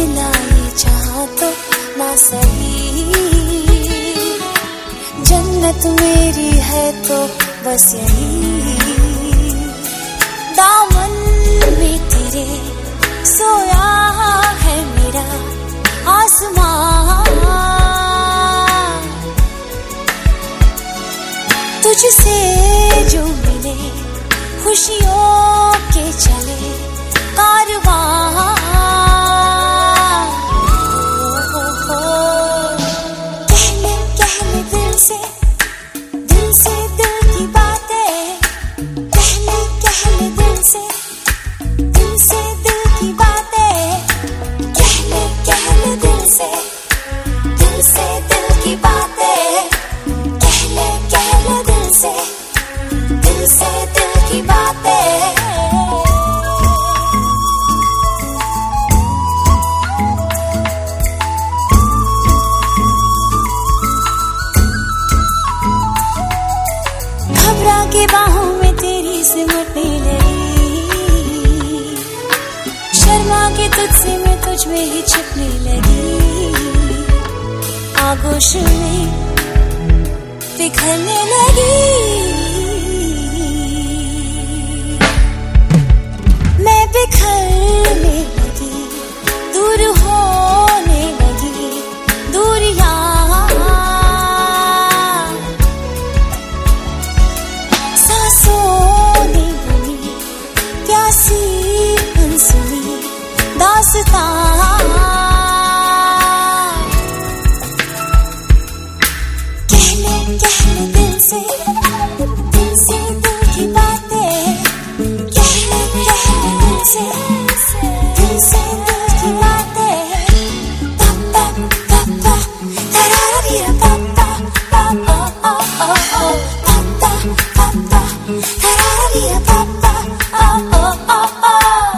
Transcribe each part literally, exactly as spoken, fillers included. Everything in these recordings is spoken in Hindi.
मिला ये जहां तो ना सही, जन्नत मेरी है तो बस यही, दामन में तेरे सोया है मेरा आसमां, तुझसे जो मिले खुशियों के चले कारवां, कहले कहले दिल से दिल से दिल की बातें, कहले कहले दिल से दिल से दिल की बातें, कहले कहले दिल से दिल से दिल की बातें, कहले कहले दिल से दिल से दिल की बातें। घबरा के बाहों में तेरी सिमटने लगी, शर्मा के तुझसे मैं तुझ में ही छिपने लगी, आगोश में बिखरने लगी, मैं बिखरने लगी, दूर होने लगी दूरियां, सांसों ने बुनी प्यासी अनसुनी दास्तां, कहले कहले दिल से दिल से दिल की बातें, कहले कहले दिल से दिल से दिल की बातें, पापा पापा तरारिया पापा पापा ओ ओ ओ पापा पापा तरारिया पापा ओ ओ ओ ओ।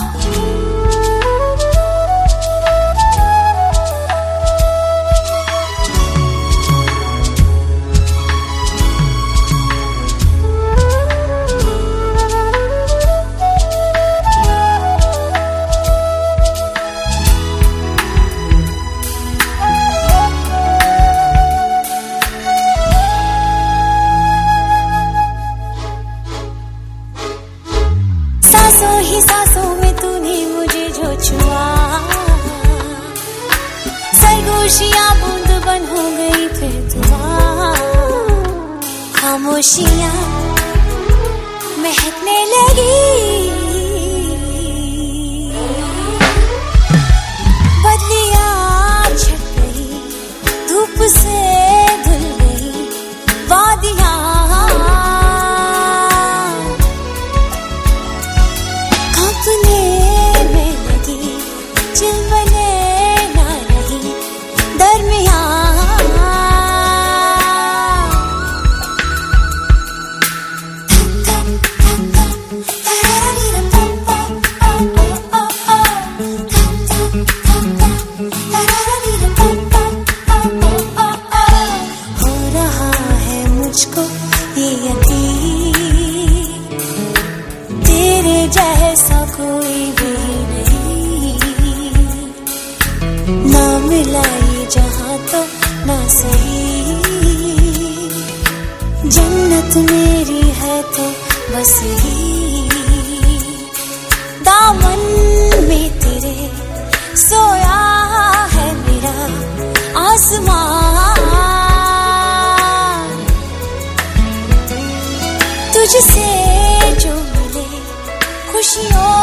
सांसों ही सांसों में तूने मुझे जो छुआ, सरगोशियां बूंद बन हो गई फिर दुआ, खामोशियां महकने लगी, बदलियां छट गई धूप से धुल गई वादियां, कांपने में लगी चिलवने ना रही दरमियां, हो रहा है मुझको ये यकीन, तेरे जैसा कोई भी नहीं, ना मिला ये जहां तो ना सही, जन्नत मेरी है तो बस यही, दामन में तेरे सोया है मेरा आसमां, तुझसे जो मिले खुशियों